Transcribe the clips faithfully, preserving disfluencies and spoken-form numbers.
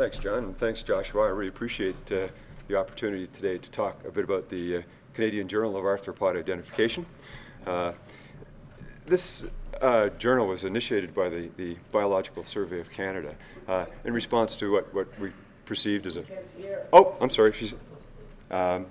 Thanks, John, and thanks, Joshua. I really appreciate uh, the opportunity today to talk a bit about the uh, Canadian Journal of Arthropod Identification. Uh, this uh, journal was initiated by the, the Biological Survey of Canada uh, in response to what, what we perceived as a... Oh, I'm sorry. She's, um,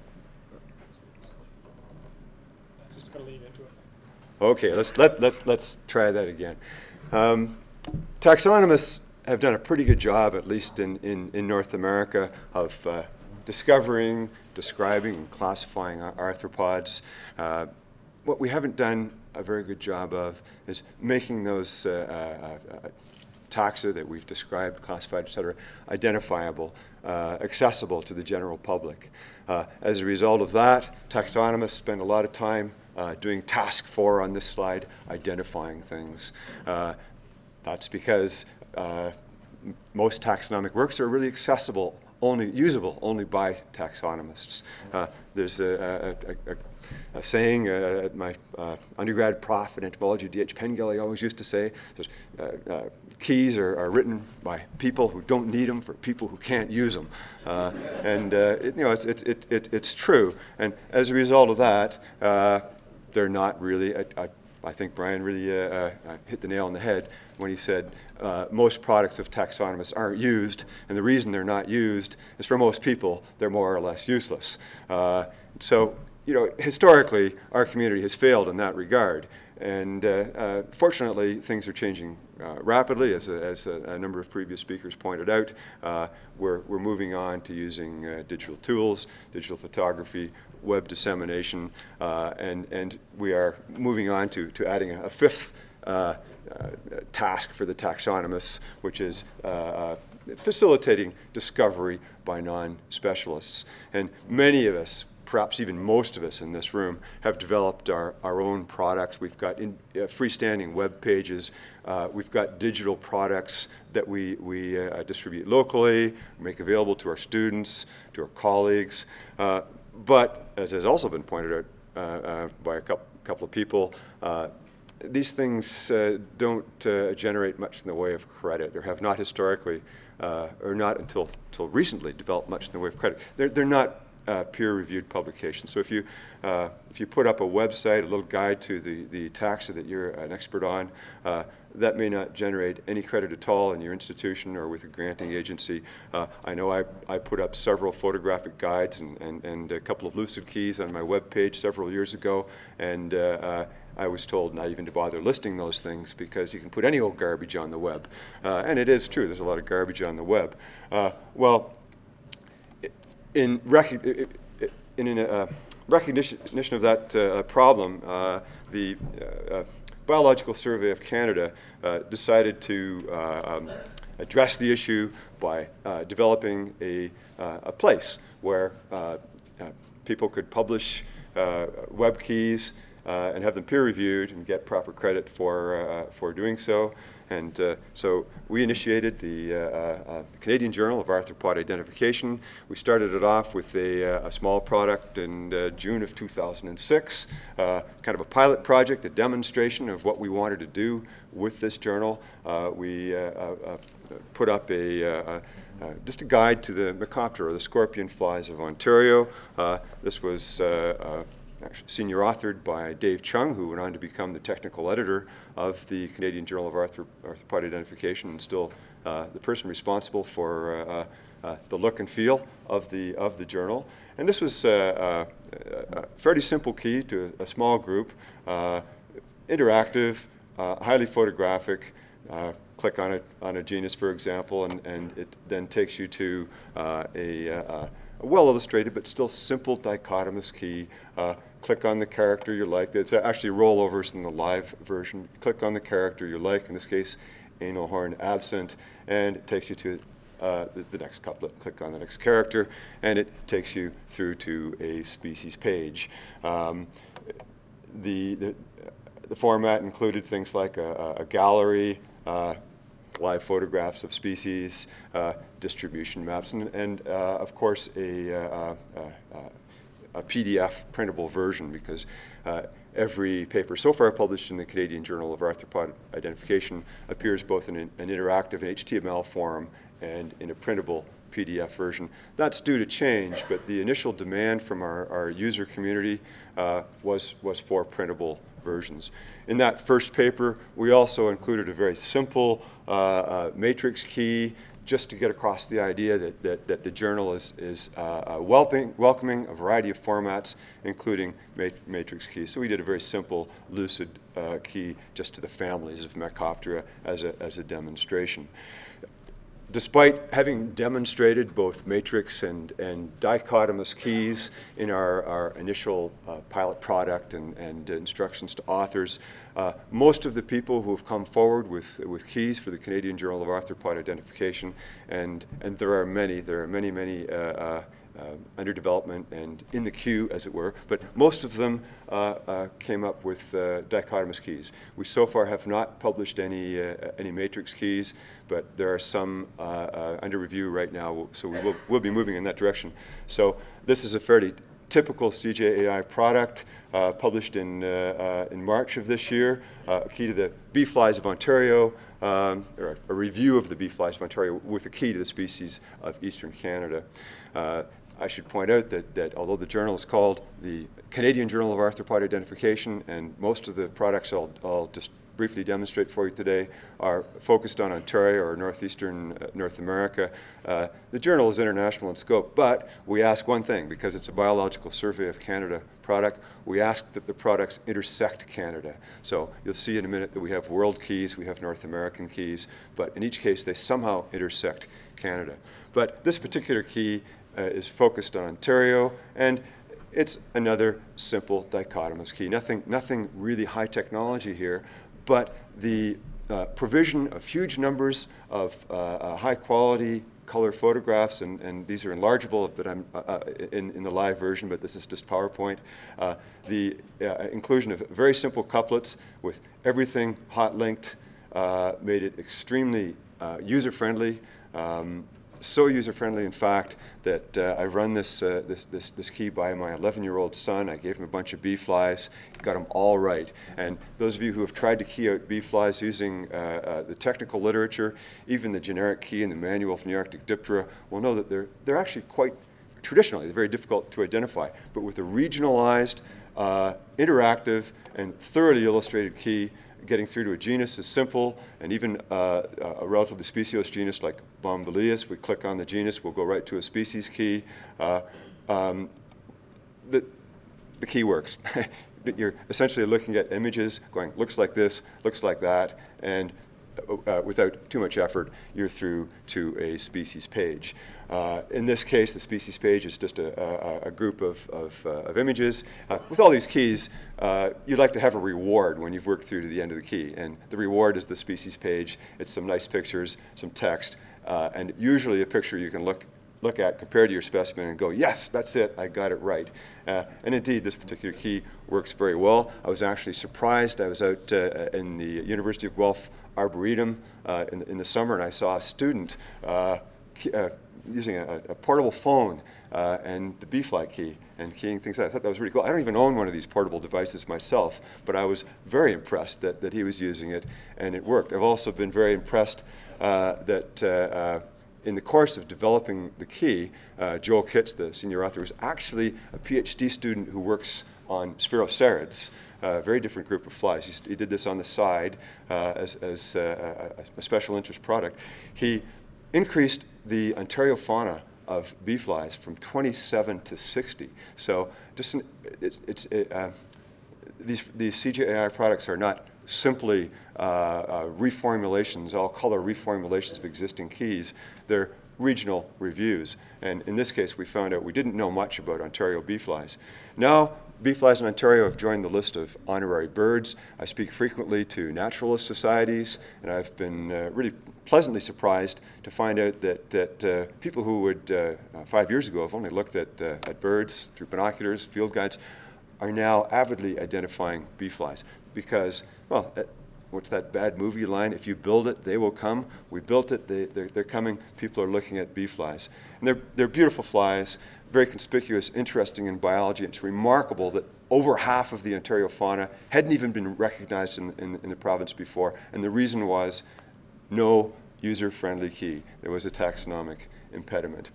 Just going to lean into it. Okay, let's, let, let's, let's try that again. Um, taxonomists have done a pretty good job, at least in, in, in North America, of uh, discovering, describing, and classifying arthropods. Uh, what we haven't done a very good job of is making those uh, uh, uh, taxa that we've described, classified, et cetera, identifiable, uh, accessible to the general public. Uh, as a result of that, taxonomists spend a lot of time uh, doing task four on this slide, identifying things. Uh, that's because uh, most taxonomic works are really accessible, only usable only by taxonomists. Uh, there's a, a, a, a saying uh, at my uh, undergrad prof in entomology, D H Pengelly, always used to say, uh, uh, keys are, are written by people who don't need them for people who can't use them. Uh, and uh, it, you know, it's, it, it, it, it's true. And as a result of that, uh, they're not really, a, a, I think Brian really uh, uh, hit the nail on the head when he said uh, most products of taxonomists aren't used, and the reason they're not used is for most people, they're more or less useless. Uh, so, you know, historically, our community has failed in that regard. And uh, uh, fortunately, things are changing uh, rapidly, as, a, as a, a number of previous speakers pointed out. Uh, we're, we're moving on to using uh, digital tools, digital photography, web dissemination, uh, and, and we are moving on to, to adding a, a fifth uh, uh, task for the taxonomists, which is uh, uh, facilitating discovery by non-specialists. And many of us, perhaps even most of us in this room, have developed our, our own products. We've got in, uh, freestanding web pages. Uh, we've got digital products that we, we uh, distribute locally, make available to our students, to our colleagues. Uh, but, as has also been pointed out uh, uh, by a couple, couple of people, uh, these things uh, don't uh, generate much in the way of credit, or have not historically, uh, or not until, until recently developed much in the way of credit. They're, they're not Uh, peer-reviewed publications. So if you uh, if you put up a website, a little guide to the the taxa that you're an expert on, uh, that may not generate any credit at all in your institution or with a granting agency. Uh, I know I I put up several photographic guides and and, and a couple of lucid keys on my web page several years ago, and uh, uh, I was told not even to bother listing those things because you can put any old garbage on the web, uh, and it is true. There's a lot of garbage on the web. Uh, well. In, rec in uh, recognition of that uh, problem, uh, the uh, Biological Survey of Canada uh, decided to uh, um, address the issue by uh, developing a, uh, a place where uh, uh, people could publish uh, web keys uh, and have them peer-reviewed and get proper credit for, uh, for doing so. And uh, so we initiated the uh, uh, Canadian Journal of Arthropod Identification. We started it off with a, uh, a small product in uh, June of two thousand six, uh, kind of a pilot project, a demonstration of what we wanted to do with this journal. Uh, we uh, uh, put up a, uh, uh, just a guide to the Mecoptera, or the scorpion flies of Ontario. Uh, this was uh, uh, actually senior authored by Dave Chung, who went on to become the technical editor of the Canadian Journal of Arthro Arthropod Identification, and still uh, the person responsible for uh, uh, the look and feel of the of the journal. And this was uh, uh, a fairly simple key to a small group, uh, interactive, uh, highly photographic. Uh, click on a on a genus, for example, and and it then takes you to uh, a, a a well-illustrated but still simple dichotomous key. Uh, click on the character you like. It's actually rollovers in the live version. Click on the character you like, in this case, anal horn absent, and it takes you to uh, the, the next couplet. Click on the next character, and it takes you through to a species page. Um, the, the, the format included things like a, a gallery, uh, live photographs of species, uh, distribution maps, and, and uh, of course a, uh, uh, uh, a P D F printable version, because uh, every paper so far published in the Canadian Journal of Arthropod Identification appears both in an, an interactive H T M L form and in a printable P D F version. That's due to change, but the initial demand from our, our user community uh, was, was for printable versions. In that first paper, we also included a very simple uh, uh, matrix key just to get across the idea that, that, that the journal is, is uh, uh, welcoming, welcoming a variety of formats, including mat matrix keys. So we did a very simple lucid uh, key just to the families of Mecoptera as a, as a demonstration. Despite having demonstrated both matrix and, and dichotomous keys in our, our initial uh, pilot product and, and instructions to authors, uh, most of the people who have come forward with, with keys for the Canadian Journal of Arthropod Identification, and, and there are many, there are many, many uh, uh, Uh, under development and in the queue, as it were, but most of them uh, uh, came up with uh, dichotomous keys. We so far have not published any, uh, any matrix keys, but there are some uh, uh, under review right now, so we will we'll be moving in that direction. So this is a fairly typical C J A I product uh, published in, uh, uh, in March of this year, uh, a key to the bee flies of Ontario, um, or a, a review of the bee flies of Ontario with a key to the species of Eastern Canada. Uh, I should point out that, that although the journal is called the Canadian Journal of Arthropod Identification, and most of the products I'll, I'll just briefly demonstrate for you today are focused on Ontario or northeastern uh, North America, uh, the journal is international in scope, but we ask one thing, because it's a Biological Survey of Canada product, we ask that the products intersect Canada. So you'll see in a minute that we have world keys, we have North American keys, but in each case they somehow intersect Canada. But this particular key Uh, is focused on Ontario, and it's another simple dichotomous key. Nothing, nothing really high technology here, but the uh, provision of huge numbers of uh, uh, high quality color photographs, and, and these are enlargeable, but I'm uh, uh, in, in the live version, but this is just PowerPoint. Uh, the uh, inclusion of very simple couplets with everything hot linked uh, made it extremely uh, user-friendly. Um, So user-friendly, in fact, that uh, I run this, uh, this, this, this key by my eleven-year-old son. I gave him a bunch of bee flies, got them all right. And those of you who have tried to key out bee flies using uh, uh, the technical literature, even the generic key in the manual from the Arctic Diptera, will know that they're, they're actually quite, traditionally, they're very difficult to identify. But with a regionalized, uh, interactive, and thoroughly illustrated key, getting through to a genus is simple, and even uh, a relatively speciose genus like Bombylius, we click on the genus, we'll go right to a species key. Uh, um, the, the key works. You're essentially looking at images, going, looks like this, looks like that, and uh, without too much effort, you're through to a species page. Uh, in this case, the species page is just a, a, a group of, of, uh, of images. Uh, with all these keys, uh, you'd like to have a reward when you've worked through to the end of the key. And the reward is the species page. It's some nice pictures, some text, uh, and usually a picture you can look, look at, compare to your specimen, and go, yes, that's it, I got it right. Uh, and indeed, this particular key works very well. I was actually surprised. I was out uh, in the University of Guelph Arboretum uh, in, in the summer, and I saw a student uh, uh, using a, a portable phone uh, and the bee fly key and keying things out. I thought that was really cool. I don't even own one of these portable devices myself, but I was very impressed that, that he was using it and it worked. I've also been very impressed uh, that uh, uh, in the course of developing the key, uh, Joel Kitts, the senior author, was actually a PhD student who works on Sphaerocerids, a very different group of flies. He, he did this on the side uh, as, as uh, a, a special interest product. He increased the Ontario fauna of bee flies from twenty-seven to sixty. So just an, it's, it's it, uh, these, these C J A I products are not simply uh, uh, reformulations, all color reformulations of existing keys. They're regional reviews. And in this case, we found out we didn't know much about Ontario bee flies. Now, bee flies in Ontario have joined the list of honorary birds. I speak frequently to naturalist societies, and I've been uh, really pleasantly surprised to find out that, that uh, people who would, uh, five years ago, have only looked at, uh, at birds through binoculars, field guides, are now avidly identifying bee flies because, well, uh, what's that bad movie line? If you build it, they will come. We built it, they, they're, they're coming. People are looking at bee flies. And they're, they're beautiful flies, very conspicuous, interesting in biology. It's remarkable that over half of the Ontario fauna hadn't even been recognized in, in, in the province before. And the reason was no user-friendly key. There was a taxonomic impediment.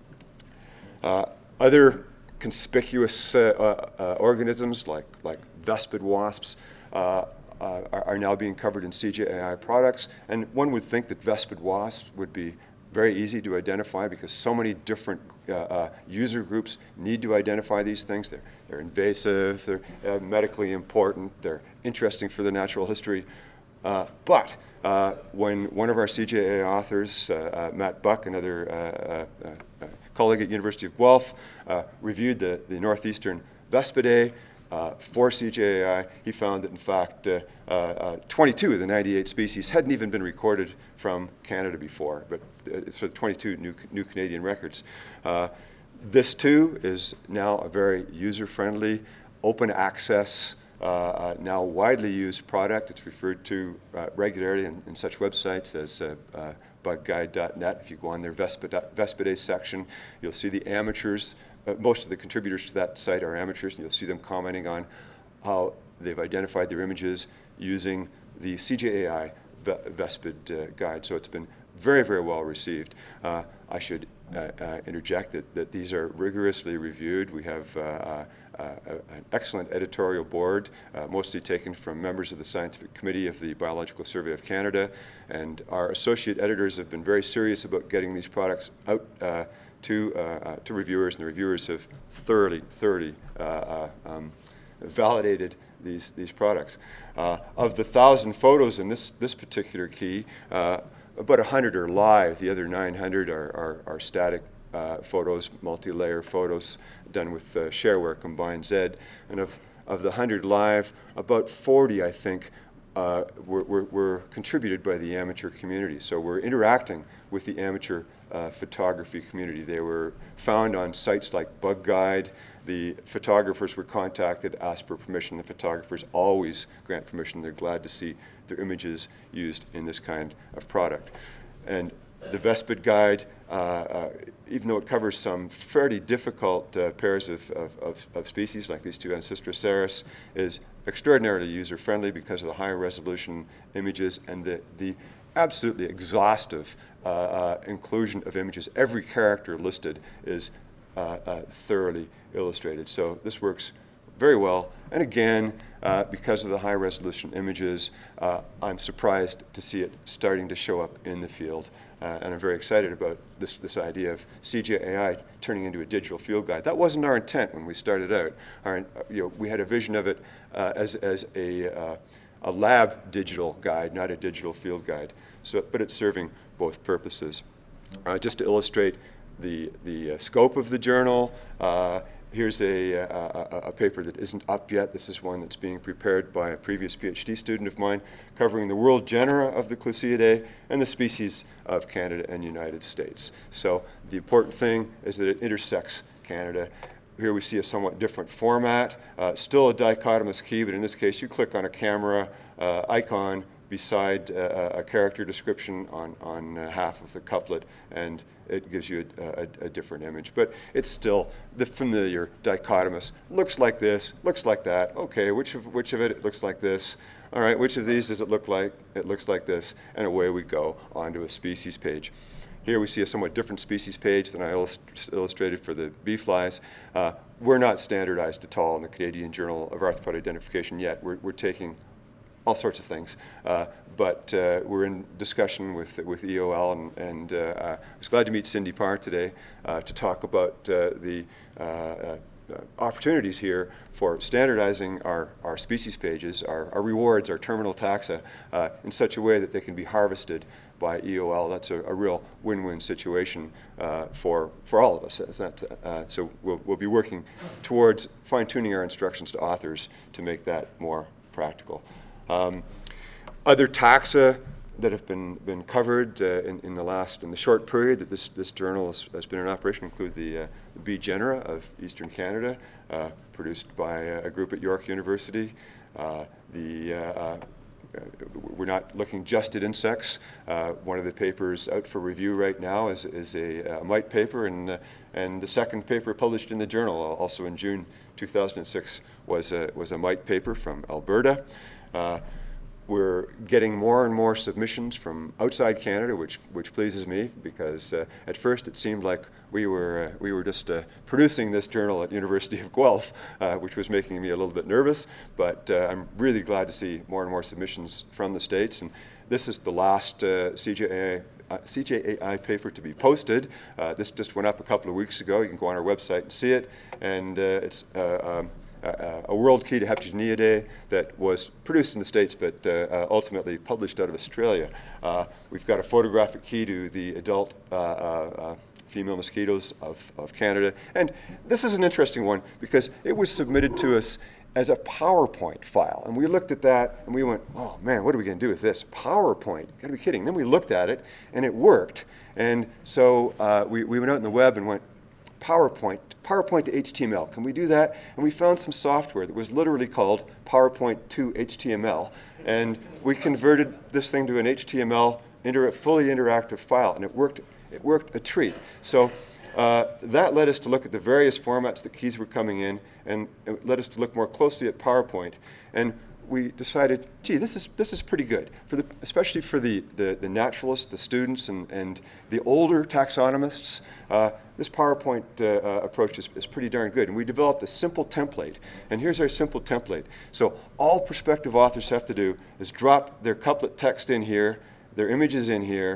Uh, other conspicuous uh, uh, uh, organisms like, like Vespid wasps uh, uh, are, are now being covered in C J A I products. And one would think that Vespid wasps would be very easy to identify because so many different uh, uh, user groups need to identify these things. They're, they're invasive, they're uh, medically important, they're interesting for the natural history. Uh, but uh, when one of our C J A I authors, uh, uh, Matt Buck, another uh, uh, uh, colleague at University of Guelph, uh, reviewed the, the northeastern Vespidae uh, for C J A I, he found that in fact uh, uh, uh, twenty-two of the ninety-eight species hadn't even been recorded from Canada before, but uh, it's for the twenty-two new, new Canadian records. Uh, this too is now a very user-friendly, open access, Uh, uh, now widely used product. It's referred to uh, regularly in, in such websites as uh, uh, bug guide dot net. If you go on their Vespidae section, you'll see the amateurs. Uh, most of the contributors to that site are amateurs, and you'll see them commenting on how they've identified their images using the C J A I Vespid uh, guide. So it's been very, very well received. Uh, I should uh, uh, interject that, that these are rigorously reviewed. We have uh, uh, uh, an excellent editorial board, uh, mostly taken from members of the Scientific Committee of the Biological Survey of Canada, and our associate editors have been very serious about getting these products out uh, to, uh, uh, to reviewers, and the reviewers have thoroughly, thoroughly uh, uh, um, validated these, these products. Uh, of the thousand photos in this, this particular key, uh, about one hundred are live. The other nine hundred are, are, are static uh, photos, multi-layer photos done with uh, Shareware Combined Z. And of, of the one hundred live, about forty, I think, uh, were, were, were contributed by the amateur community. So we're interacting with the amateur uh, photography community. They were found on sites like Bug Guide. The photographers were contacted, asked for permission. The photographers always grant permission. They're glad to see their images used in this kind of product. And the Vespid guide, uh, uh, even though it covers some fairly difficult uh, pairs of, of, of, of species like these two Ancistoceras, is extraordinarily user-friendly because of the high resolution images and the, the absolutely exhaustive uh, uh, inclusion of images. Every character listed is uh, uh, thoroughly illustrated. So this works very well. And again, uh, because of the high resolution images, uh, I'm surprised to see it starting to show up in the field. Uh, and I'm very excited about this, this idea of C J A I turning into a digital field guide. That wasn't our intent when we started out. Our, you know, we had a vision of it uh, as, as a, uh, a lab digital guide, not a digital field guide. So, but it's serving both purposes. Uh, just to illustrate the, the uh, scope of the journal, uh, here's a, a, a paper that isn't up yet. This is one that's being prepared by a previous PhD student of mine, covering the world genera of the Clusiidae and the species of Canada and United States. So the important thing is that it intersects Canada. Here we see a somewhat different format, uh, still a dichotomous key, but in this case you click on a camera uh, icon beside uh, a character description on, on uh, half of the couplet, and it gives you a, a, a different image. But it's still the familiar dichotomous. Looks like this, looks like that. Okay, which of, which of it, it looks like this. All right, which of these does it look like? It looks like this, and away we go onto a species page. Here we see a somewhat different species page than I illust illustrated for the bee flies. Uh, we're not standardized at all in the Canadian Journal of Arthropod Identification yet. We're, we're taking all sorts of things, uh, but uh, we're in discussion with with E O L, and, and uh, I was glad to meet Cindy Parr today uh, to talk about uh, the uh, uh, opportunities here for standardizing our, our species pages, our, our rewards, our terminal taxa, uh, in such a way that they can be harvested by E O L. That's a, a real win-win situation uh, for, for all of us. That, uh, so we'll, we'll be working towards fine-tuning our instructions to authors to make that more practical. Um, other taxa that have been, been covered uh, in, in the last, in the short period that this, this journal has, has been in operation include the, uh, the bee genera of Eastern Canada, uh, produced by a, a group at York University, uh, the uh, uh, we're not looking just at insects. Uh, one of the papers out for review right now is, is a, a mite paper, and, uh, and the second paper published in the journal, also in June two thousand six, was a, was a mite paper from Alberta. Uh, We're getting more and more submissions from outside Canada, which which pleases me, because uh, at first it seemed like we were uh, we were just uh, producing this journal at University of Guelph, uh, which was making me a little bit nervous. But uh, I'm really glad to see more and more submissions from the States. And this is the last uh, C J A I Uh, C J A I paper to be posted. Uh, this just went up a couple of weeks ago. You can go on our website and see it, and uh, it's uh, um, uh, a World Key to Heptageniidae that was produced in the States, but uh, uh, ultimately published out of Australia. Uh, we've got a photographic key to the adult uh, uh, female mosquitoes of, of Canada, and this is an interesting one because it was submitted to us as a PowerPoint file. And we looked at that and we went, oh man, what are we going to do with this? PowerPoint, you gotta be kidding. Then we looked at it and it worked. And so uh, we, we went out on the web and went, PowerPoint, PowerPoint to H T M L, can we do that? And we found some software that was literally called PowerPoint to H T M L. And we converted this thing to an H T M L into a fully interactive file, and it worked, it worked a treat. So Uh, that led us to look at the various formats that keys were coming in, and it led us to look more closely at PowerPoint. And we decided, gee, this is this is pretty good, for the, especially for the, the, the naturalists, the students, and, and the older taxonomists. Uh, this PowerPoint uh, uh, approach is, is pretty darn good. And we developed a simple template. And here's our simple template. So all prospective authors have to do is drop their couplet text in here, their images in here,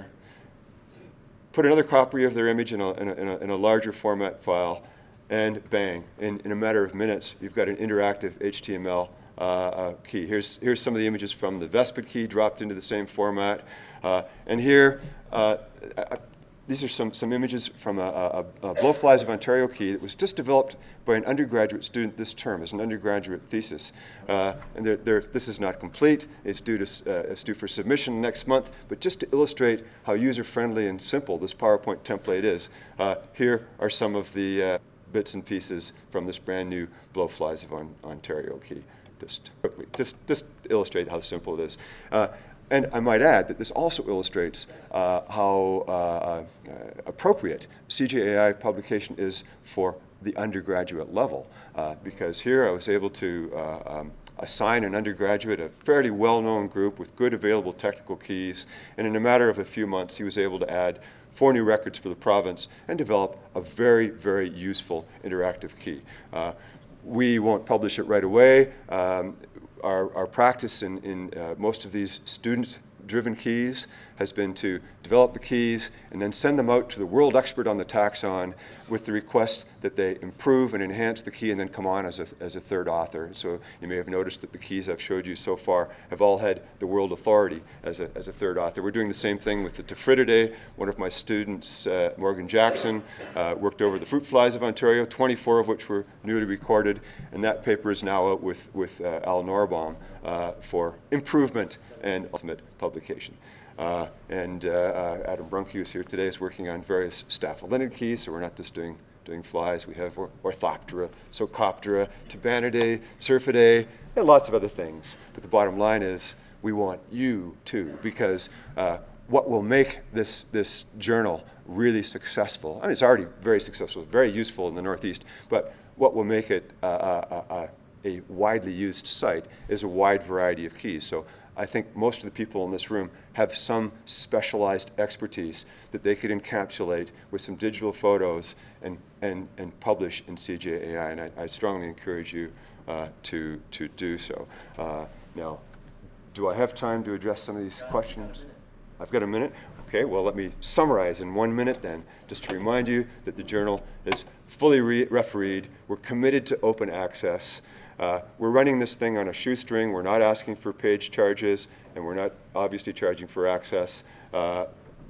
put another copy of their image in a, in a, in a, in a larger format file, and bang, in, in a matter of minutes, you've got an interactive H T M L uh, uh, key. Here's, here's some of the images from the Vespid key dropped into the same format. Uh, and here, uh, I, these are some, some images from a, a, a Blowflies of Ontario key that was just developed by an undergraduate student this term as an undergraduate thesis. Uh, and they're, they're, this is not complete. It's due, to, uh, it's due for submission next month. But just to illustrate how user-friendly and simple this PowerPoint template is, uh, here are some of the uh, bits and pieces from this brand new Blowflies of on, Ontario key. Just quickly, just, just to illustrate how simple it is. Uh, And I might add that this also illustrates uh, how uh, uh, appropriate C J A I publication is for the undergraduate level, uh, because here I was able to uh, um, assign an undergraduate, a fairly well-known group with good available technical keys, and in a matter of a few months he was able to add four new records for the province and develop a very, very useful interactive key. Uh, we won't publish it right away. Um, Our, our practice in, in uh, most of these student-driven keys has been to develop the keys and then send them out to the world expert on the taxon with the request that they improve and enhance the key and then come on as a, as a third author. So you may have noticed that the keys I've showed you so far have all had the world authority as a, as a third author. We're doing the same thing with the Tephrididae. One of my students, uh, Morgan Jackson, uh, worked over the fruit flies of Ontario, twenty-four of which were newly recorded, and that paper is now out with, with uh, Al Norbaum uh, for improvement and ultimate publication. Uh, and uh, uh, Adam Brunkius here today is working on various staphyliniid keys, so we're not just doing, doing flies. We have or Orthoptera, Socophora, Tabanidae, Syrphidae, and lots of other things. But the bottom line is we want you too, because uh, what will make this, this journal really successful, I mean, it's already very successful, very useful in the Northeast, but what will make it uh, uh, uh, a widely used site is a wide variety of keys. So I think most of the people in this room have some specialized expertise that they could encapsulate with some digital photos and, and, and publish in C J A I, and I, I strongly encourage you uh, to, to do so. Uh, now, do I have time to address some of these questions? I've got a minute? Okay, well, let me summarize in one minute then, just to remind you that the journal is fully re refereed. We're committed to open access. Uh, we're running this thing on a shoestring. We're not asking for page charges, and we're not obviously charging for access. Uh,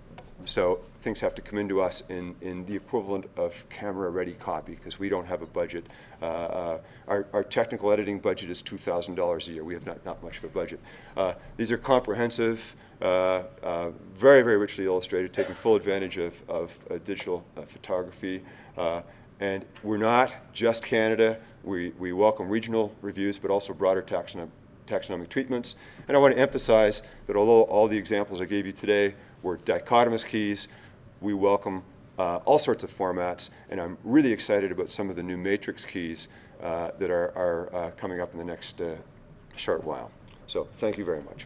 so things have to come into us in, in the equivalent of camera-ready copy, because we don't have a budget. Uh, uh, our, our technical editing budget is two thousand dollars a year. We have not, not much of a budget. Uh, these are comprehensive, uh, uh, very, very richly illustrated, taking full advantage of, of uh, digital uh, photography. Uh, And we're not just Canada. We, we welcome regional reviews, but also broader taxonom taxonomic treatments. And I want to emphasize that although all the examples I gave you today were dichotomous keys, we welcome uh, all sorts of formats, and I'm really excited about some of the new matrix keys uh, that are, are uh, coming up in the next uh, short while. So thank you very much.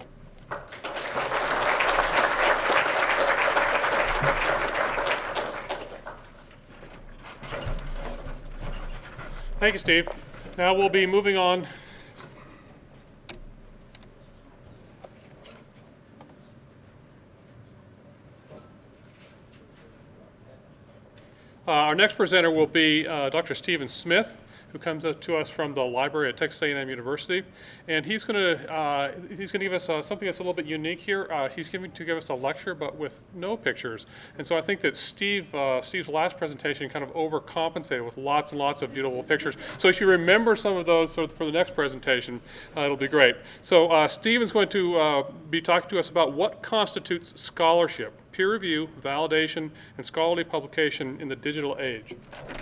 Thank you, Steve. Now we'll be moving on. Uh, our next presenter will be uh, Doctor Stephen Smith, who comes up to us from the library at Texas A and M University, and he's going to uh, he's going to give us uh, something that's a little bit unique here. Uh, he's going to give us a lecture, but with no pictures. And so I think that Steve uh, Steve's last presentation kind of overcompensated with lots and lots of beautiful pictures. So if you remember some of those for the next presentation, uh, it'll be great. So uh, Steve is going to uh, be talking to us about what constitutes scholarship, peer review, validation, and scholarly publication in the digital age.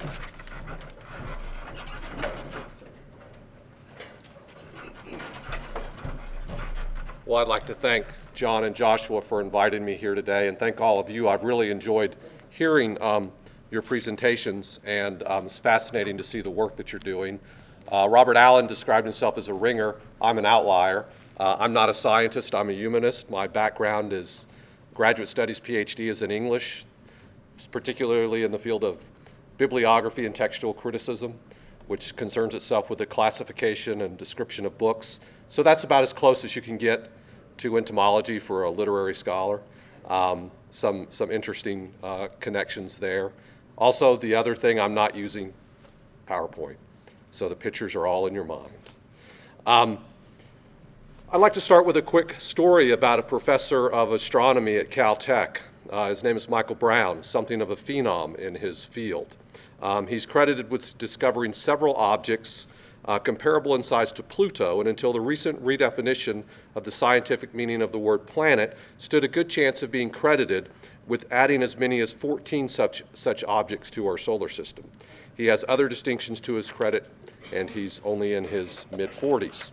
Well, I'd like to thank John and Joshua for inviting me here today, and thank all of you. I've really enjoyed hearing um, your presentations, and um, it's fascinating to see the work that you're doing. Uh, Robert Allen described himself as a ringer. I'm an outlier. Uh, I'm not a scientist. I'm a humanist. My background is graduate studies P H D is in English, particularly in the field of bibliography and textual criticism, which concerns itself with the classification and description of books. So that's about as close as you can get to entomology for a literary scholar. Um, some, some interesting uh, connections there. Also, the other thing, I'm not using PowerPoint, so the pictures are all in your mind. Um, I'd like to start with a quick story about a professor of astronomy at Caltech. Uh, his name is Michael Brown, something of a phenom in his field. Um, he's credited with discovering several objects uh, comparable in size to Pluto, and until the recent redefinition of the scientific meaning of the word planet, stood a good chance of being credited with adding as many as fourteen such, such objects to our solar system. He has other distinctions to his credit, and he's only in his mid forties.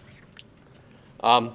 Um,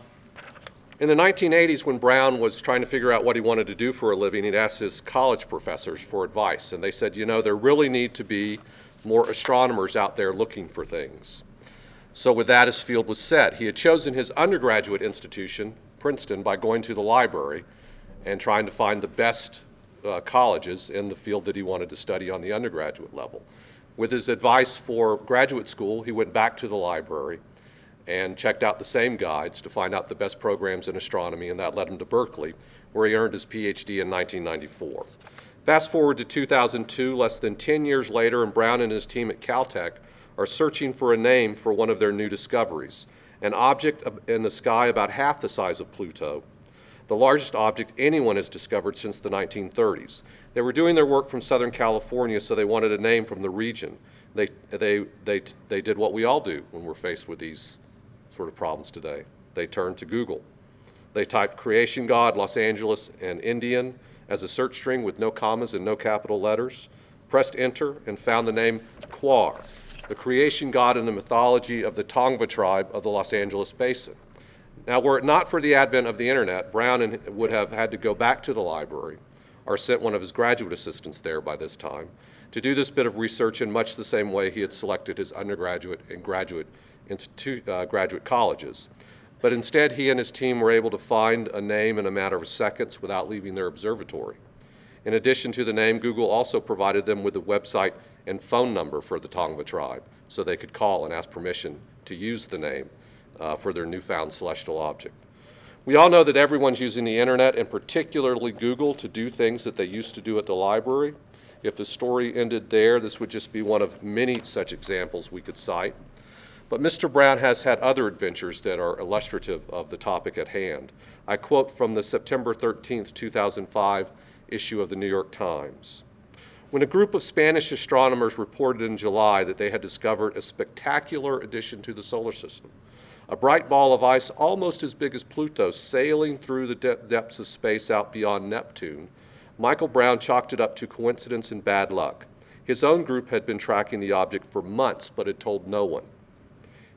in the nineteen eighties, when Brown was trying to figure out what he wanted to do for a living, he'd asked his college professors for advice, and they said, you know, there really need to be more astronomers out there looking for things. So with that, his field was set. He had chosen his undergraduate institution, Princeton, by going to the library and trying to find the best uh, colleges in the field that he wanted to study on the undergraduate level. With his advice for graduate school, he went back to the library and checked out the same guides to find out the best programs in astronomy, and that led him to Berkeley, where he earned his P H D in nineteen ninety-four. Fast forward to two thousand two, less than ten years later, and Brown and his team at Caltech are searching for a name for one of their new discoveries, an object in the sky about half the size of Pluto, the largest object anyone has discovered since the nineteen thirties. They were doing their work from Southern California, so they wanted a name from the region. They, they, they, they did what we all do when we're faced with these sort of problems today. They turned to Google. They typed Creation God, Los Angeles, and Indian as a search string with no commas and no capital letters, pressed enter, and found the name Quar, the creation god in the mythology of the Tongva tribe of the Los Angeles Basin. Now, were it not for the advent of the internet, Brown would have had to go back to the library, or sent one of his graduate assistants there by this time, to do this bit of research in much the same way he had selected his undergraduate and graduate institute, uh, graduate colleges. But instead, he and his team were able to find a name in a matter of seconds without leaving their observatory. In addition to the name, Google also provided them with a website and phone number for the Tongva tribe, so they could call and ask permission to use the name uh, for their newfound celestial object. We all know that everyone's using the internet, and particularly Google, to do things that they used to do at the library. If the story ended there, this would just be one of many such examples we could cite. But Mister Brown has had other adventures that are illustrative of the topic at hand. I quote from the September thirteenth, two thousand five issue of the New York Times. When a group of Spanish astronomers reported in July that they had discovered a spectacular addition to the solar system, a bright ball of ice almost as big as Pluto sailing through the de- depths of space out beyond Neptune, Michael Brown chalked it up to coincidence and bad luck. His own group had been tracking the object for months but had told no one.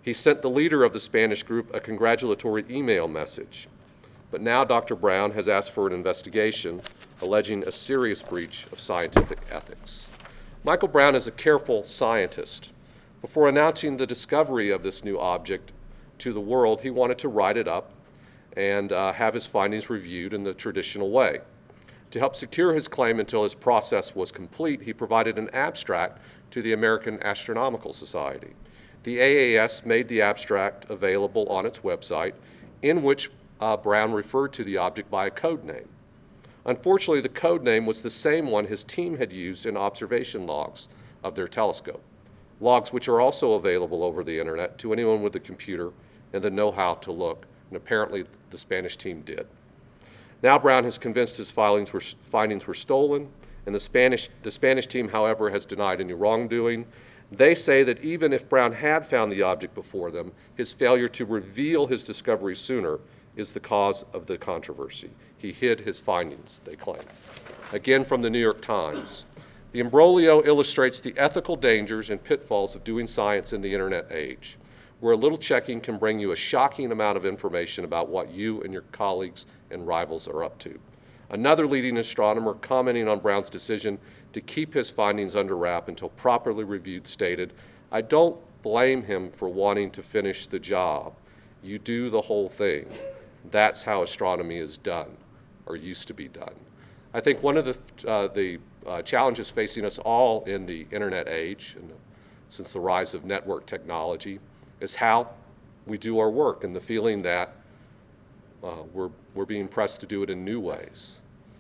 He sent the leader of the Spanish group a congratulatory email message. But now Doctor Brown has asked for an investigation alleging a serious breach of scientific ethics. Michael Brown is a careful scientist. Before announcing the discovery of this new object to the world, he wanted to write it up and uh, have his findings reviewed in the traditional way. To help secure his claim until his process was complete, he provided an abstract to the American Astronomical Society. The A A S made the abstract available on its website, in which uh, Brown referred to the object by a code name. Unfortunately, the code name was the same one his team had used in observation logs of their telescope, logs which are also available over the internet to anyone with a computer and the know-how to look, and apparently the Spanish team did. Now Brown has convinced his findings were, findings were stolen, and the Spanish, the Spanish team, however, has denied any wrongdoing. They say that even if Brown had found the object before them, his failure to reveal his discovery sooner is the cause of the controversy. He hid his findings, they claim. Again, from the New York Times. The imbroglio illustrates the ethical dangers and pitfalls of doing science in the internet age, where a little checking can bring you a shocking amount of information about what you and your colleagues and rivals are up to. Another leading astronomer, commenting on Brown's decision to keep his findings under wrap until properly reviewed, stated, "I don't blame him for wanting to finish the job. You do the whole thing. That's how astronomy is done, or used to be done." I think one of the, uh, the uh, challenges facing us all in the internet age, and since the rise of network technology, is how we do our work, and the feeling that uh, we're, we're being pressed to do it in new ways.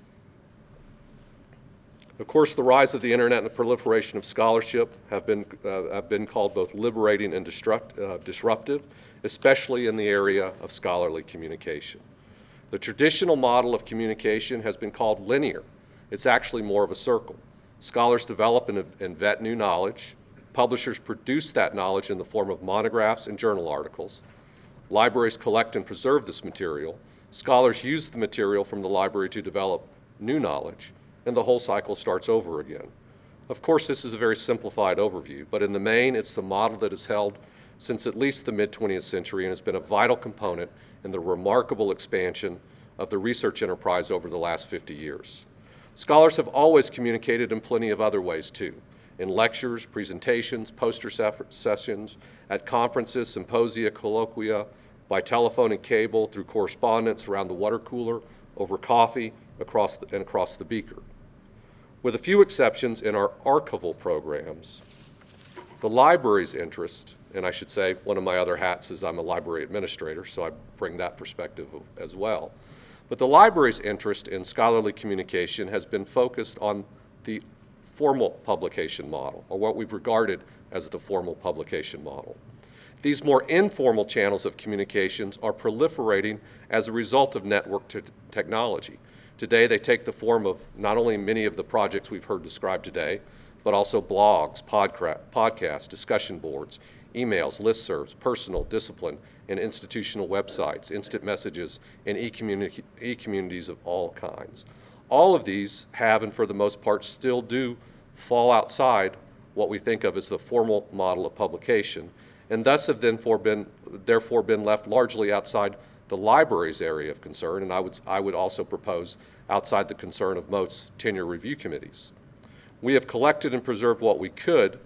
Of course, the rise of the internet and the proliferation of scholarship have been, uh, have been called both liberating and destruct, uh, disruptive, especially in the area of scholarly communication. The traditional model of communication has been called linear. It's actually more of a circle. Scholars develop and, and vet new knowledge. Publishers produce that knowledge in the form of monographs and journal articles. Libraries collect and preserve this material. Scholars use the material from the library to develop new knowledge, and the whole cycle starts over again. Of course, this is a very simplified overview, but in the main, it's the model that has held since at least the mid twentieth century and has been a vital component in the remarkable expansion of the research enterprise over the last fifty years. Scholars have always communicated in plenty of other ways too, in lectures, presentations, poster sessions, at conferences, symposia, colloquia, by telephone and cable, through correspondence around the water cooler, over coffee, across the, and across the beaker. With a few exceptions in our archival programs, the library's interest, and I should say one of my other hats is I'm a library administrator, so I bring that perspective as well. But the library's interest in scholarly communication has been focused on the formal publication model, or what we've regarded as the formal publication model. These more informal channels of communications are proliferating as a result of network te- technology. Today, they take the form of not only many of the projects we've heard described today, but also blogs, podca- podcasts, discussion boards, emails, listservs, personal, discipline, and institutional websites, instant messages, and e-communi- e-communities of all kinds. All of these have, and for the most part still do, fall outside what we think of as the formal model of publication, and thus have therefore been, therefore been left largely outside the library's area of concern, and I would, I would also propose outside the concern of most tenure review committees. We have collected and preserved what we could.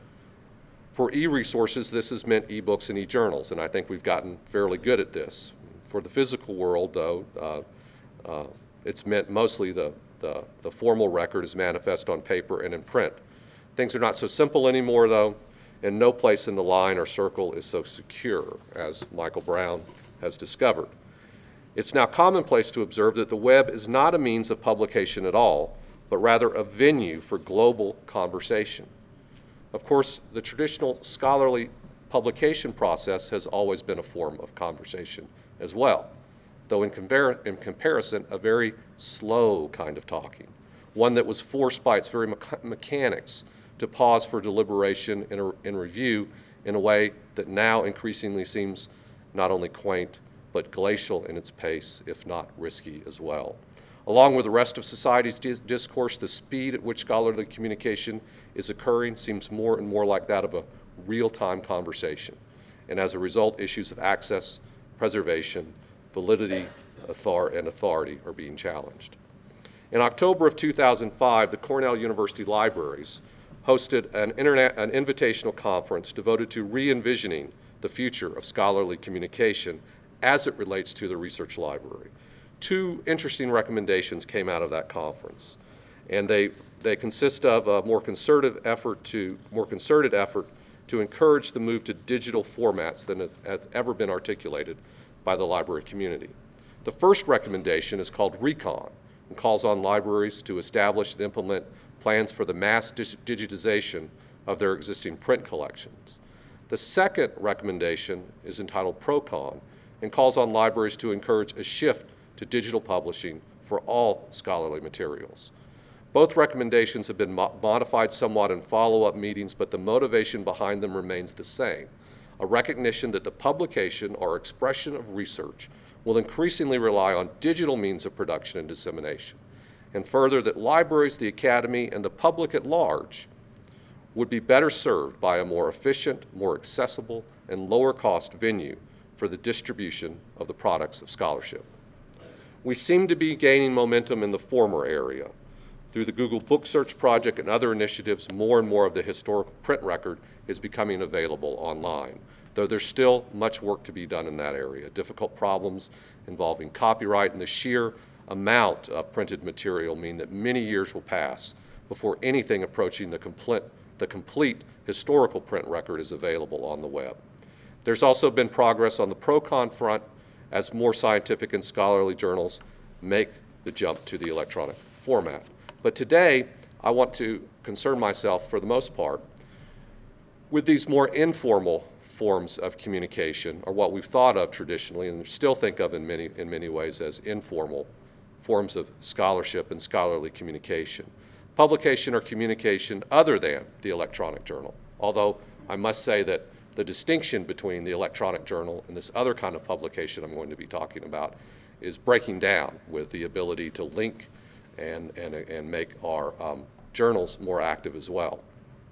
For e-resources, this has meant e-books and e-journals, and I think we've gotten fairly good at this. For the physical world, though, uh, uh, it's meant mostly the, the, the formal record is manifest on paper and in print. Things are not so simple anymore, though, and no place in the line or circle is so secure, as Michael Brown has discovered. It's now commonplace to observe that the web is not a means of publication at all, but rather a venue for global conversation. Of course, the traditional scholarly publication process has always been a form of conversation as well, though in, compar- in comparison, a very slow kind of talking, one that was forced by its very mecha- mechanics to pause for deliberation and, a, and review in a way that now increasingly seems not only quaint, but glacial in its pace, if not risky as well. Along with the rest of society's dis- discourse, the speed at which scholarly communication is occurring seems more and more like that of a real-time conversation. and as a result, issues of access, preservation, validity, author and authority are being challenged. In October of two thousand five, the Cornell University Libraries hosted an, internet, an invitational conference devoted to re-envisioning the future of scholarly communication as it relates to the research library. Two interesting recommendations came out of that conference, and they, they consist of a more concerted effort to, more concerted effort to encourage the move to digital formats than has ever been articulated by the library community. The first recommendation is called Recon and calls on libraries to establish and implement plans for the mass dig digitization of their existing print collections. The second recommendation is entitled Procon and calls on libraries to encourage a shift to digital publishing for all scholarly materials. Both recommendations have been mo modified somewhat in follow-up meetings, but the motivation behind them remains the same, a recognition that the publication or expression of research will increasingly rely on digital means of production and dissemination, and further that libraries, the academy, and the public at large would be better served by a more efficient, more accessible, and lower cost venue for the distribution of the products of scholarship. We seem to be gaining momentum in the former area. Through the Google Book Search project and other initiatives, more and more of the historical print record is becoming available online, though there's still much work to be done in that area. Difficult problems involving copyright and the sheer amount of printed material mean that many years will pass before anything approaching the complete, the complete historical print record is available on the web. There's also been progress on the Procon front as more scientific and scholarly journals make the jump to the electronic format. But today, I want to concern myself, for the most part, with these more informal forms of communication, or what we've thought of traditionally and still think of in many, in many ways as informal forms of scholarship and scholarly communication. Publication or communication other than the electronic journal. Although I must say that the distinction between the electronic journal and this other kind of publication I'm going to be talking about is breaking down with the ability to link and, and, and make our um, journals more active as well.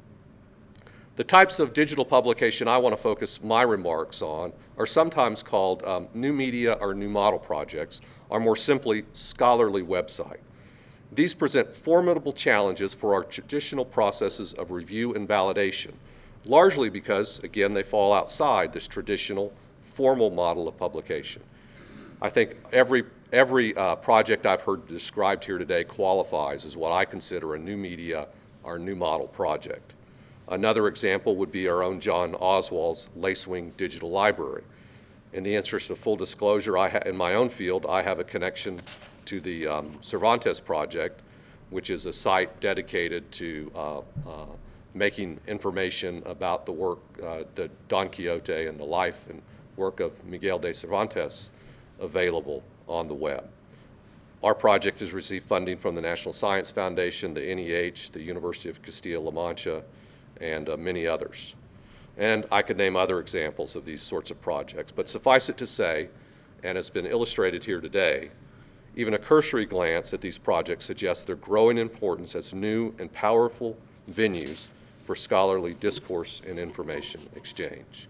The types of digital publication I want to focus my remarks on are sometimes called um, new media or new model projects, or more simply, scholarly website. These present formidable challenges for our traditional processes of review and validation, largely because, again, they fall outside this traditional formal model of publication. I think every, every uh, project I've heard described here today qualifies as what I consider a new media or new model project. Another example would be our own John Oswald's Lacewing Digital Library. In the interest of full disclosure, I ha in my own field, I have a connection to the um, Cervantes Project, which is a site dedicated to uh, uh, making information about the work, uh, the Don Quixote and the life and work of Miguel de Cervantes available on the web. Our project has received funding from the National Science Foundation, the N E H, the University of Castilla-La Mancha, and uh, many others. And I could name other examples of these sorts of projects, but suffice it to say, and has been illustrated here today, even a cursory glance at these projects suggests their growing importance as new and powerful venues for scholarly discourse and information exchange.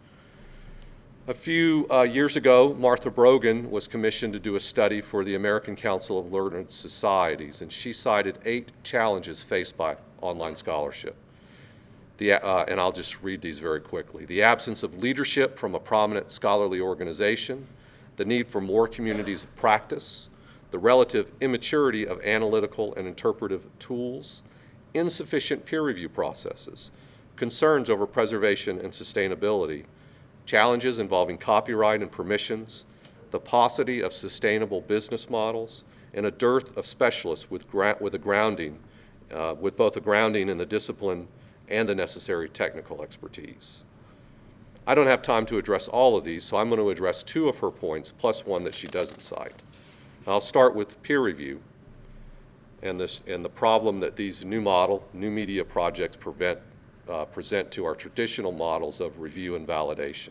A few uh, years ago, Martha Brogan was commissioned to do a study for the American Council of Learned Societies, and she cited eight challenges faced by online scholarship. The, uh, and I'll just read these very quickly. The absence of leadership from a prominent scholarly organization, the need for more communities of practice, the relative immaturity of analytical and interpretive tools, insufficient peer review processes, concerns over preservation and sustainability, challenges involving copyright and permissions, the paucity of sustainable business models, and a dearth of specialists with, gra with a grounding, uh, with both a grounding in the discipline and the necessary technical expertise. I don't have time to address all of these, so I'm going to address two of her points, plus one that she doesn't cite. I'll start with peer review and, this, and the problem that these new model, new media projects prevent, uh, present to our traditional models of review and validation.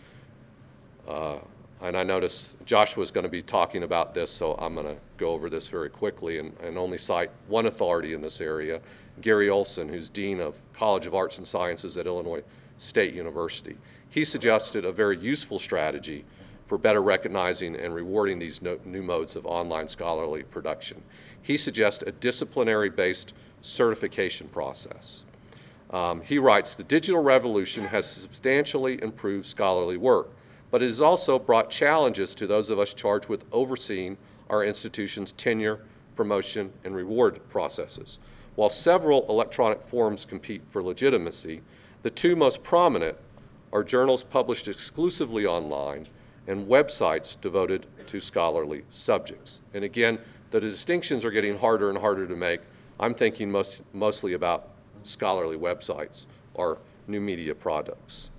Uh, and I notice Joshua's going to be talking about this, so I'm going to go over this very quickly and, and only cite one authority in this area, Gary Olson, who's Dean of College of Arts and Sciences at Illinois State University. He suggested a very useful strategy for better recognizing and rewarding these no, new modes of online scholarly production. He suggests a disciplinary-based certification process. Um, he writes, the digital revolution has substantially improved scholarly work, but it has also brought challenges to those of us charged with overseeing our institution's tenure, promotion, and reward processes. While several electronic forms compete for legitimacy, the two most prominent are journals published exclusively online and websites devoted to scholarly subjects. And again, the distinctions are getting harder and harder to make. I'm thinking most, mostly about scholarly websites or new media products.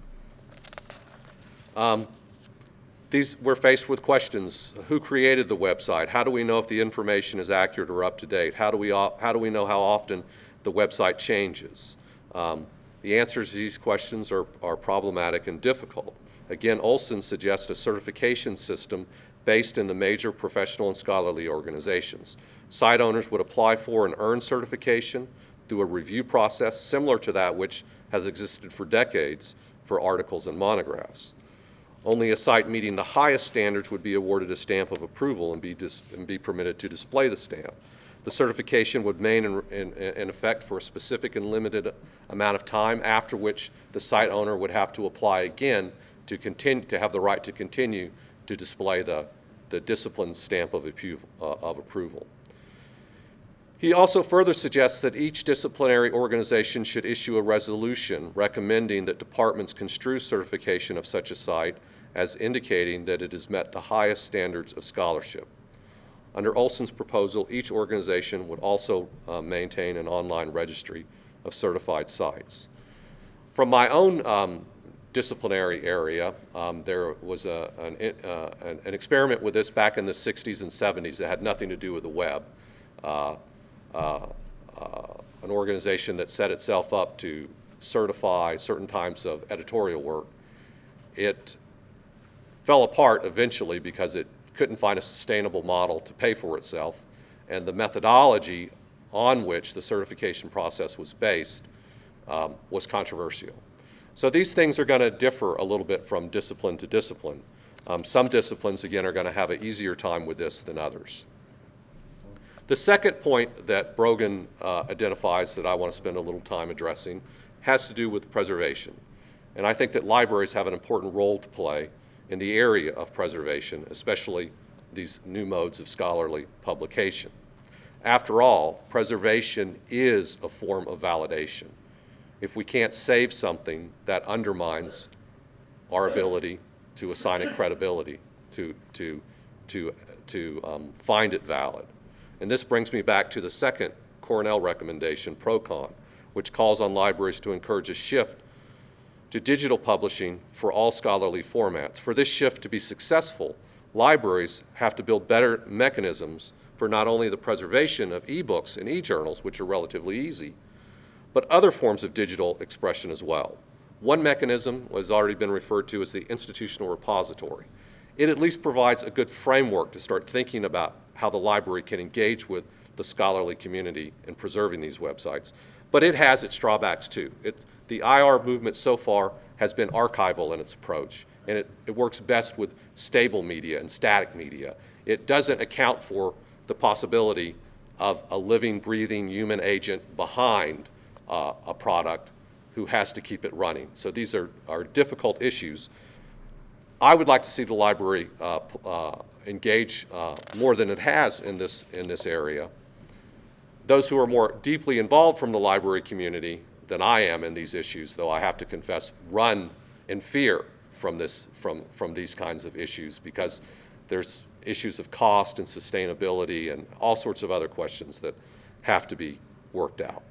Um, these, we're faced with questions. Who created the website? How do we know if the information is accurate or up to date? How do we, how do we know how often the website changes? Um, the answers to these questions are, are problematic and difficult. Again, Olson suggests a certification system based in the major professional and scholarly organizations. Site owners would apply for and earn certification through a review process similar to that which has existed for decades for articles and monographs. Only a site meeting the highest standards would be awarded a stamp of approval and be, dis and be permitted to display the stamp. The certification would remain in, in, in effect for a specific and limited amount of time, after which the site owner would have to apply again to continue to have the right to continue to display the, the discipline stamp of, approval, uh, of approval. He also further suggests that each disciplinary organization should issue a resolution recommending that departments construe certification of such a site as indicating that it has met the highest standards of scholarship. Under Olson's proposal, each organization would also uh, maintain an online registry of certified sites. From my own um, disciplinary area, um, there was a, an, uh, an, an experiment with this back in the sixties and seventies that had nothing to do with the web. Uh, uh, uh, an organization that set itself up to certify certain types of editorial work. It fell apart eventually because it couldn't find a sustainable model to pay for itself, and the methodology on which the certification process was based um, was controversial. So these things are going to differ a little bit from discipline to discipline. Um, some disciplines, again, are going to have an easier time with this than others. The second point that Brogan uh, identifies that I want to spend a little time addressing has to do with preservation. And I think that libraries have an important role to play in the area of preservation, especially these new modes of scholarly publication. After all, preservation is a form of validation. If we can't save something, that undermines our ability to assign it credibility, to, to, to, to um, find it valid. And this brings me back to the second Cornell recommendation, ProCon, which calls on libraries to encourage a shift to digital publishing for all scholarly formats. For this shift to be successful, libraries have to build better mechanisms for not only the preservation of e-books and e-journals, which are relatively easy, but other forms of digital expression as well. One mechanism has already been referred to as the institutional repository. It at least provides a good framework to start thinking about how the library can engage with the scholarly community in preserving these websites. But it has its drawbacks too. It, the I R movement so far has been archival in its approach, and it, it works best with stable media and static media. It doesn't account for the possibility of a living, breathing human agent behind uh, a product who has to keep it running. So these are, are difficult issues. I would like to see the library uh, uh, engage uh, more than it has in this, in this area. Those who are more deeply involved from the library community than I am in these issues, though I have to confess, run in fear from, this, from, from these kinds of issues, because there's issues of cost and sustainability and all sorts of other questions that have to be worked out.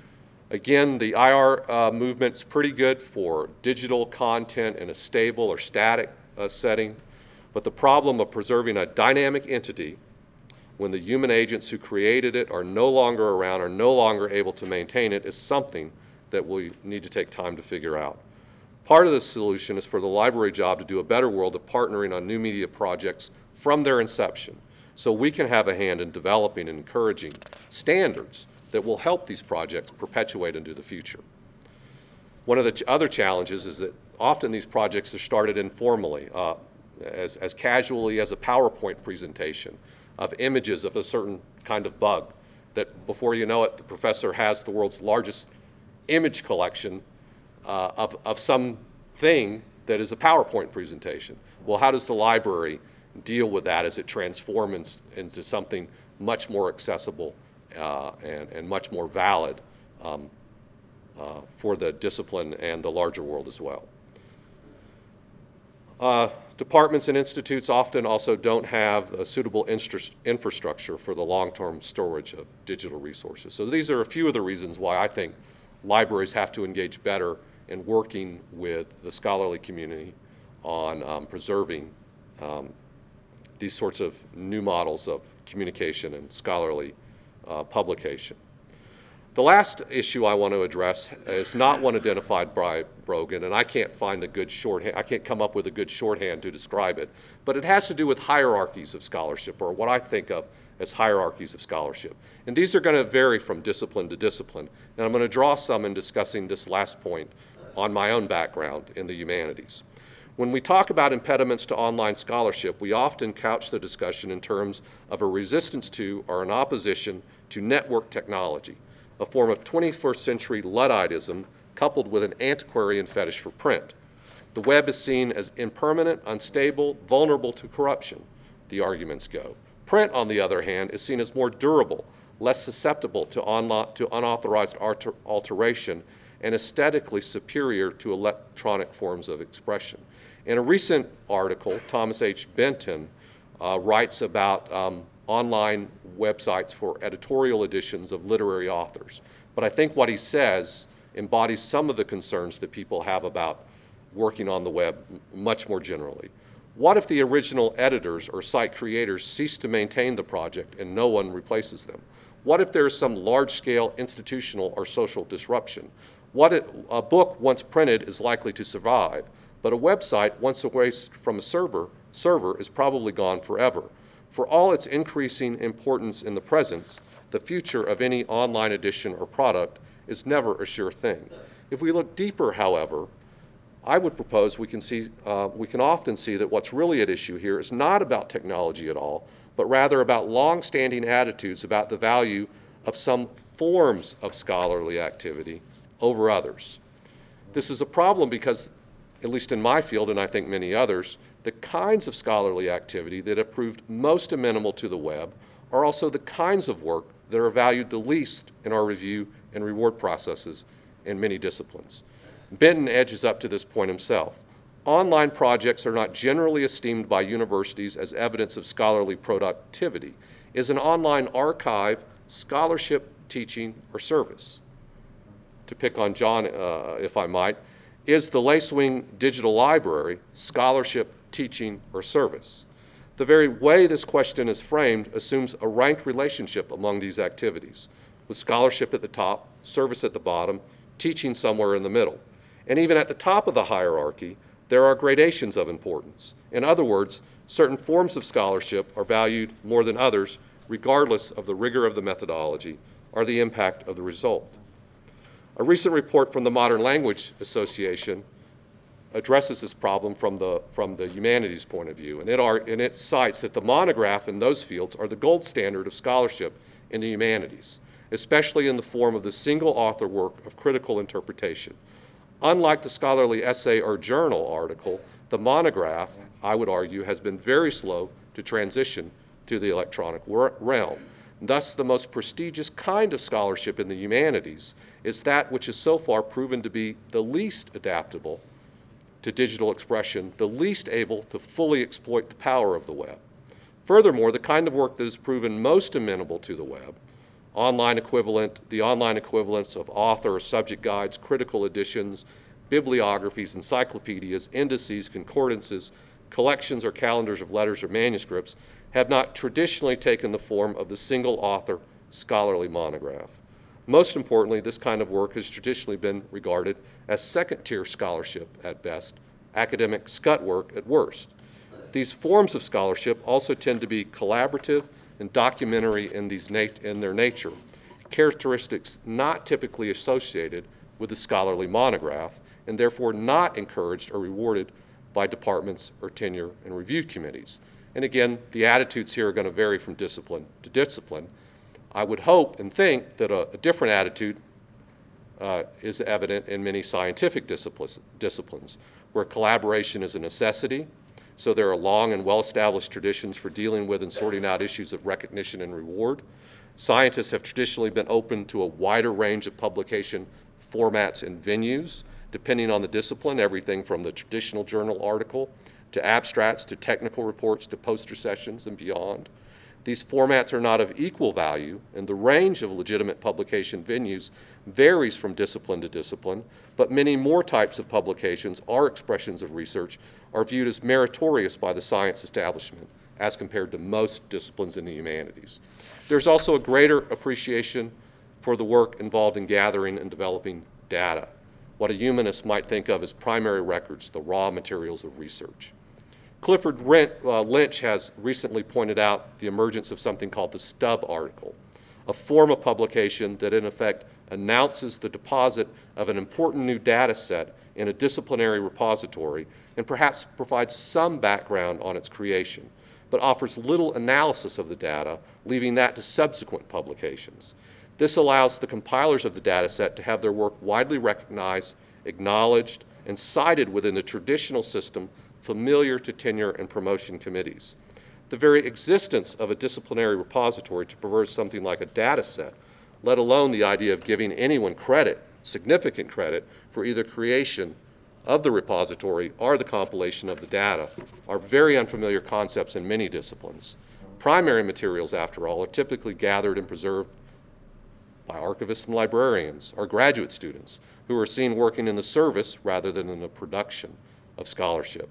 Again, the I R uh, movement's pretty good for digital content in a stable or static uh, setting, but the problem of preserving a dynamic entity when the human agents who created it are no longer around, are no longer able to maintain it, is something that we need to take time to figure out. Part of the solution is for the library job to do a better world of partnering on new media projects from their inception, so we can have a hand in developing and encouraging standards that will help these projects perpetuate into the future. One of the ch other challenges is that often these projects are started informally, uh, as, as casually as a PowerPoint presentation of images of a certain kind of bug, that before you know it, the professor has the world's largest image collection uh, of, of something that is a PowerPoint presentation. Well, how does the library deal with that as it transforms into something much more accessible uh, and, and much more valid um, uh, for the discipline and the larger world as well? Uh, departments and institutes often also don't have a suitable infrastructure for the long-term storage of digital resources. So these are a few of the reasons why I think libraries have to engage better in working with the scholarly community on um, preserving um, these sorts of new models of communication and scholarly uh, publication. The last issue I want to address is not one identified by Brogan, and I can't find a good shorthand, I can't come up with a good shorthand to describe it, but it has to do with hierarchies of scholarship, or what I think of as hierarchies of scholarship. And these are going to vary from discipline to discipline, and I'm going to draw some in discussing this last point on my own background in the humanities. When we talk about impediments to online scholarship, we often couch the discussion in terms of a resistance to or an opposition to network technology, a form of twenty-first century Ludditism coupled with an antiquarian fetish for print. The web is seen as impermanent, unstable, vulnerable to corruption, the arguments go. Print, on the other hand, is seen as more durable, less susceptible to, to unauthorized alter alteration, and aesthetically superior to electronic forms of expression. In a recent article, Thomas H. Benton uh, writes about um, online websites for editorial editions of literary authors. But I think what he says embodies some of the concerns that people have about working on the web much more generally. What if the original editors or site creators cease to maintain the project and no one replaces them? What if there is some large-scale institutional or social disruption? What if a book once printed is likely to survive, but a website once away from a server, server is probably gone forever? For all its increasing importance in the present, the future of any online edition or product is never a sure thing. If we look deeper, however, I would propose we can, see, uh, we can often see that what's really at issue here is not about technology at all, but rather about long-standing attitudes about the value of some forms of scholarly activity over others. This is a problem because, at least in my field and I think many others, the kinds of scholarly activity that have proved most amenable to the web are also the kinds of work that are valued the least in our review and reward processes in many disciplines. Benton edges up to this point himself. Online projects are not generally esteemed by universities as evidence of scholarly productivity. Is an online archive scholarship, teaching, or service? To pick on John, uh, if I might, is the Lacewing Digital Library scholarship, teaching, or service? The very way this question is framed assumes a ranked relationship among these activities, with scholarship at the top, service at the bottom, teaching somewhere in the middle. And even at the top of the hierarchy, there are gradations of importance. In other words, certain forms of scholarship are valued more than others, regardless of the rigor of the methodology or the impact of the result. A recent report from the Modern Language Association addresses this problem from the, from the humanities point of view, and it, are, and it cites that the monograph in those fields are the gold standard of scholarship in the humanities, especially in the form of the single author work of critical interpretation. Unlike the scholarly essay or journal article, the monograph, I would argue, has been very slow to transition to the electronic realm. Thus, the most prestigious kind of scholarship in the humanities is that which is so far proven to be the least adaptable to digital expression, the least able to fully exploit the power of the web. Furthermore, the kind of work that is proven most amenable to the web, online equivalent, the online equivalents of author or subject guides, critical editions, bibliographies, encyclopedias, indices, concordances, collections or calendars of letters or manuscripts, have not traditionally taken the form of the single author scholarly monograph. Most importantly, this kind of work has traditionally been regarded as second-tier scholarship at best, academic scut work at worst. These forms of scholarship also tend to be collaborative and documentary in, these nat in their nature, characteristics not typically associated with the scholarly monograph, and therefore not encouraged or rewarded by departments or tenure and review committees. And again, the attitudes here are going to vary from discipline to discipline. I would hope and think that a, a different attitude uh, is evident in many scientific disciplines, disciplines, where collaboration is a necessity. So there are long and well-established traditions for dealing with and sorting out issues of recognition and reward. Scientists have traditionally been open to a wider range of publication formats and venues, depending on the discipline, everything from the traditional journal article to abstracts to technical reports to poster sessions and beyond. These formats are not of equal value, and the range of legitimate publication venues varies from discipline to discipline, but many more types of publications or expressions of research are viewed as meritorious by the science establishment as compared to most disciplines in the humanities. There's also a greater appreciation for the work involved in gathering and developing data, what a humanist might think of as primary records, the raw materials of research. Clifford Rent, uh, Lynch has recently pointed out the emergence of something called the stub article, a form of publication that in effect announces the deposit of an important new data set in a disciplinary repository and perhaps provides some background on its creation, but offers little analysis of the data, leaving that to subsequent publications. This allows the compilers of the data set to have their work widely recognized, acknowledged, and cited within the traditional system familiar to tenure and promotion committees. The very existence of a disciplinary repository to preserve something like a data set, let alone the idea of giving anyone credit, significant credit, for either creation of the repository or the compilation of the data, are very unfamiliar concepts in many disciplines. Primary materials, after all, are typically gathered and preserved by archivists and librarians or graduate students who are seen working in the service rather than in the production of scholarship.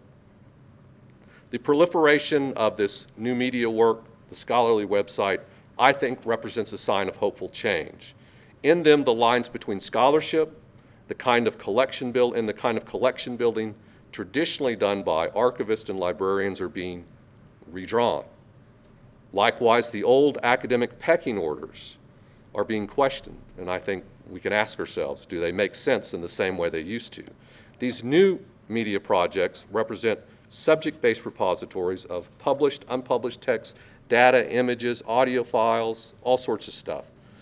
The proliferation of this new media work, the scholarly website, I think represents a sign of hopeful change. In them, the lines between scholarship, the kind of collection build, and the kind of collection building traditionally done by archivists and librarians are being redrawn. Likewise, the old academic pecking orders are being questioned, and I think we can ask ourselves, do they make sense in the same way they used to? These new media projects represent subject-based repositories of published, unpublished text, data, images, audio files, all sorts of stuff.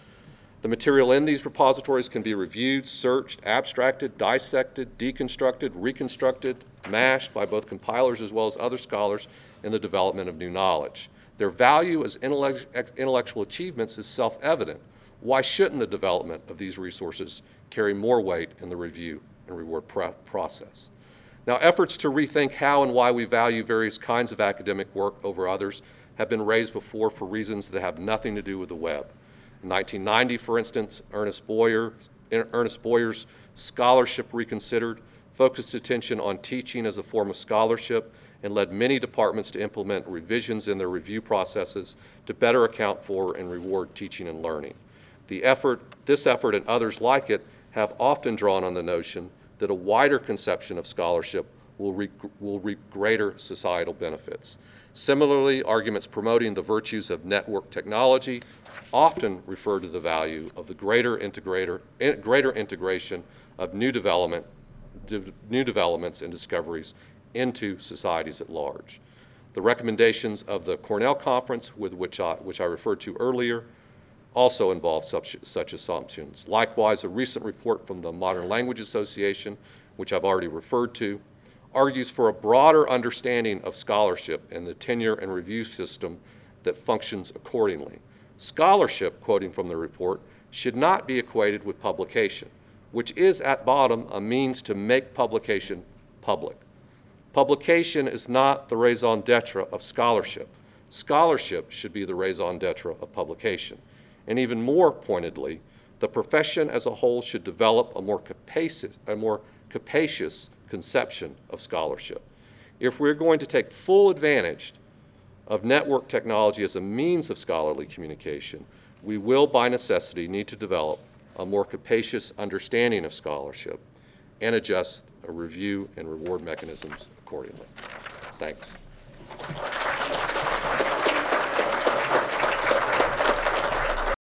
The material in these repositories can be reviewed, searched, abstracted, dissected, deconstructed, reconstructed, mashed by both compilers as well as other scholars in the development of new knowledge. Their value as intellectual achievements is self-evident. Why shouldn't the development of these resources carry more weight in the review and reward process? Now, efforts to rethink how and why we value various kinds of academic work over others have been raised before for reasons that have nothing to do with the web. In nineteen ninety, for instance, Ernest Boyer, Ernest Boyer's Scholarship Reconsidered focused attention on teaching as a form of scholarship and led many departments to implement revisions in their review processes to better account for and reward teaching and learning. The effort, this effort and others like it have often drawn on the notion that a wider conception of scholarship will reap, will reap greater societal benefits. Similarly, arguments promoting the virtues of network technology often refer to the value of the greater, integrator, in, greater integration of new, development, de, new developments and discoveries into societies at large. The recommendations of the Cornell Conference, with which I, which I referred to earlier, also involve such, such assumptions. Likewise, a recent report from the Modern Language Association, which I've already referred to, argues for a broader understanding of scholarship and the tenure and review system that functions accordingly. Scholarship, quoting from the report, should not be equated with publication, which is at bottom a means to make publication public. Publication is not the raison d'etre of scholarship. Scholarship should be the raison d'etre of publication. And even more pointedly, the profession as a whole should develop a more capacious, a more capacious conception of scholarship. If we're going to take full advantage of network technology as a means of scholarly communication, we will by necessity need to develop a more capacious understanding of scholarship and adjust a review and reward mechanisms accordingly. Thanks.